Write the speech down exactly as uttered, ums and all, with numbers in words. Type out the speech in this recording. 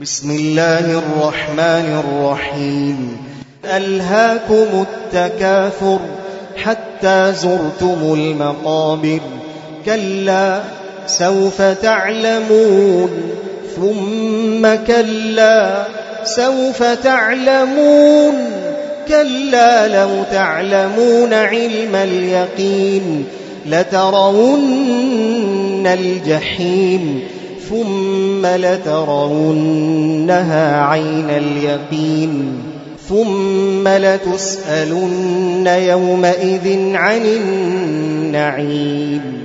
بسم الله الرحمن الرحيم ألهاكم التكاثر حتى زرتم المقابر كلا سوف تعلمون ثم كلا سوف تعلمون كلا لو تعلمون علم اليقين لترون الجحيم ثم لترونها عين اليقين ثم لتسألن يومئذ عن النعيم